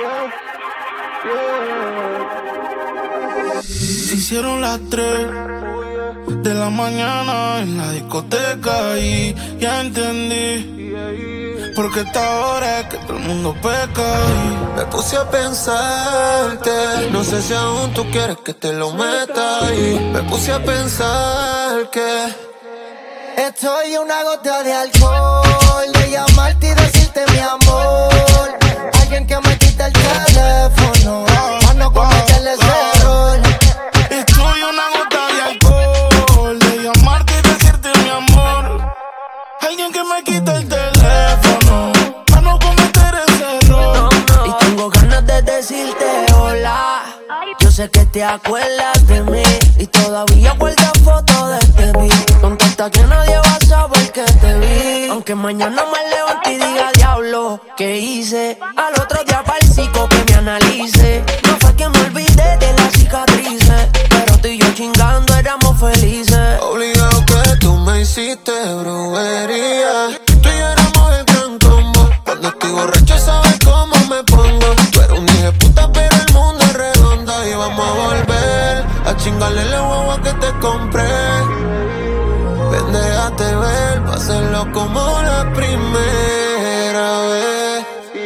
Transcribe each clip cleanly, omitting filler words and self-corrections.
Se hicieron las 3 de la mañana en la discoteca y ya entendí porque esta hora es que todo el mundo peca. Y me puse a pensar que no sé si aún tú quieres que te lo meta. Y me puse a pensar que estoy a una gota de alcohol de llamarte y decirte mi amor. Alguien que me quite el teléfono para no cometerle ese error. Estoy a una gota de alcohol de llamarte y decirte mi amor. Alguien que me quite el teléfono para no cometer ese error. Y tengo ganas de decirte hola. Yo sé que te acuerdas de mí y todavía guardas fotos de este beat. Contesta que nadie va a saber que te vi. Aunque mañana me levante y diga diablo, ¿qué hice? Al otro día para el psico que me analice. No fue que me olvidé de las cicatrices, pero tú y yo chingando éramos felices. Obligado que tú me hiciste brujería. Tú y yo éramos el gran combo. Cuando estoy borracho sabes cómo me pongo. Tú eres un hijo de puta pero el mundo es redondo. Y vamos a volver a chingarle la guagua que te compré. Ven, déjate ver pa' hacerlo como la primera vez.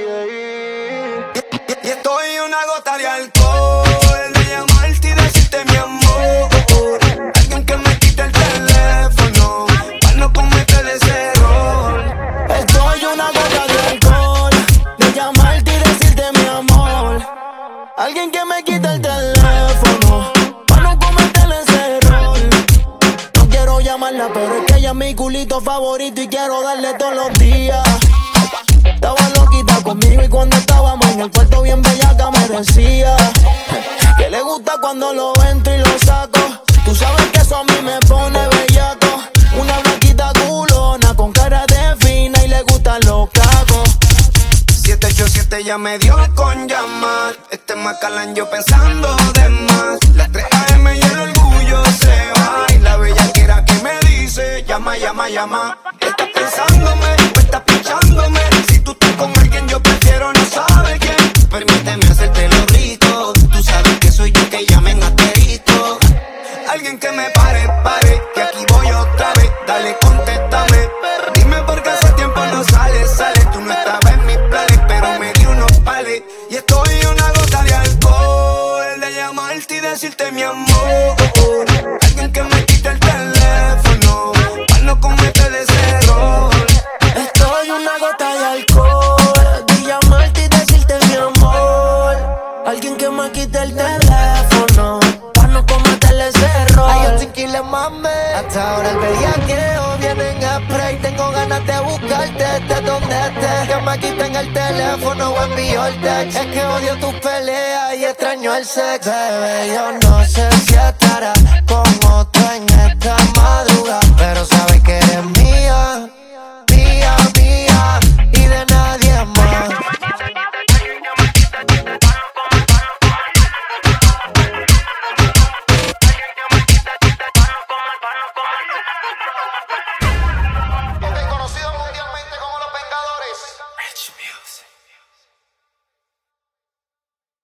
Y estoy una gota de alcohol de llamarte y decirte mi amor. Alguien que me quite el teléfono para no cometer ese error. Estoy una gota de alcohol de llamarte y decirte mi amor. Alguien que me quite el teléfono para no cometer ese error. No quiero llamarla, pero es que ella es mi culito favorito y quiero darle todos los días. Estaba loquita conmigo y cuando estábamos en el cuarto bien bellaca me decía que le gusta cuando lo entro y lo saco. Tú sabes que eso a mí me pone bellaco. Una blanquita culona con cara de fina y le gustan los cacos. 787 ya me dio con llamar. Este Macalán yo pensando de más. Las 3 AM y el orgullo se va. Y la bellaquera que me dice llama, llama, llama. ¿Estás pensándome o estás pichándome? Si tú estás con alguien yo prefiero no saber quién. Permíteme hacértelo rico. Tú sabes que soy yo que llamen asterisco. Alguien que me pare, que aquí voy otra vez. Dale, contéstame. Dime por qué hace tiempo no sales. Tú no estabas en mis planes, pero me di unos pales. Y estoy una gota de alcohol de llamarte y decirte mi amor. Alguien que me quite el teléfono para no cometer ese error. Estoy una gota de alcohol de llamarte y decirte mi amor. Alguien que me quite el teléfono para no cometerle ese error. Ay, yo tranquila, mami. Hasta ahora el bellaqueo viene en spray. Tengo ganas de buscarte desde donde estés. Que me quiten el teléfono o envío el text. Es que odio tus peleas y extraño el sex. Bebé, yo no